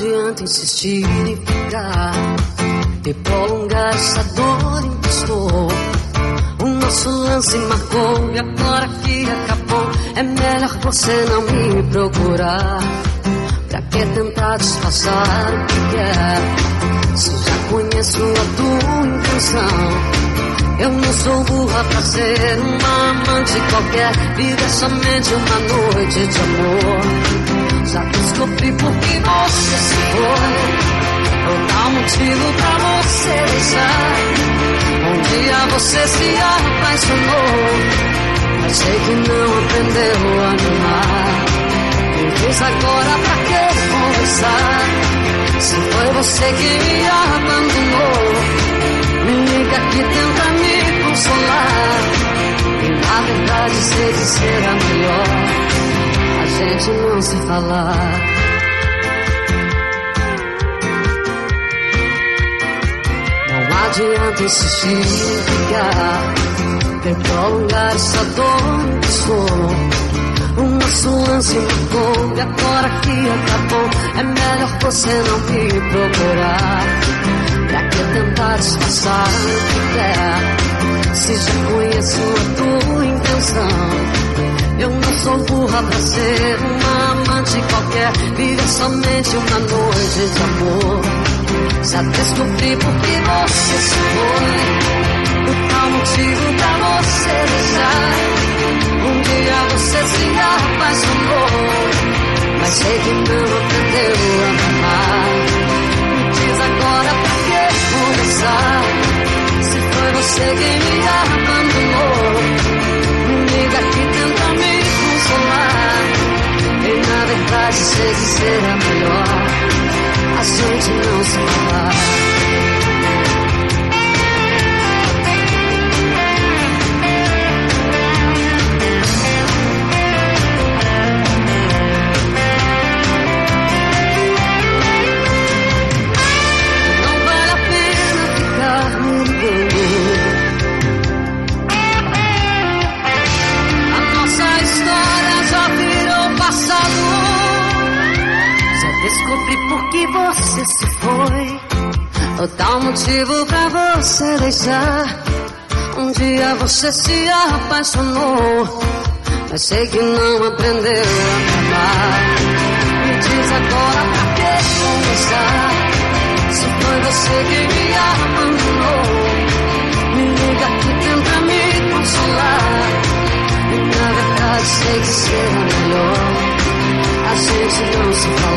adianta insistir em ficar e prolongar essa dor em que estou. O nosso lance marcou e agora que acabou, é melhor você não me procurar. Pra que tentar disfarçar o que é, se já conheço a tua intenção? Eu não sou burra pra ser uma amante qualquer. Vida é somente uma noite de amor. Já descobri por que você se foi. Não dá motivo pra você deixar. Um dia você se apaixonou, mas sei que não aprendeu a amar. Me diz agora pra que conversar, se foi você que me abandonou. Me liga que tenta me consolar, e na verdade sei que será melhor a gente não se falar. Não adianta insistir em ficar, quer prolongar essa dor que sou. O nosso lance mudou e agora que acabou, é melhor você não me procurar. Pra que tentar disfarçar o que quer, se já conheço a tua intenção? Eu não sou burra pra ser uma amante qualquer. Vida é somente uma noite de amor. Já descobri por que você se foi. O tal motivo pra você deixar. Um dia você se apaixonou, mas sei que não aprendeu a amar. Me diz agora pra que conversar, se foi você que me abandonou. Me liga que tenta me consolar, e na verdade sei que será melhor a gente não se falar. Descobri por que você se foi. O tal motivo pra você deixar. Um dia você se apaixonou, mas sei que não aprendeu a amar. Me diz agora pra que conversar, se foi você que me abandonou. Me liga que tenta me consolar, e na verdade sei que será melhor a gente não se falar.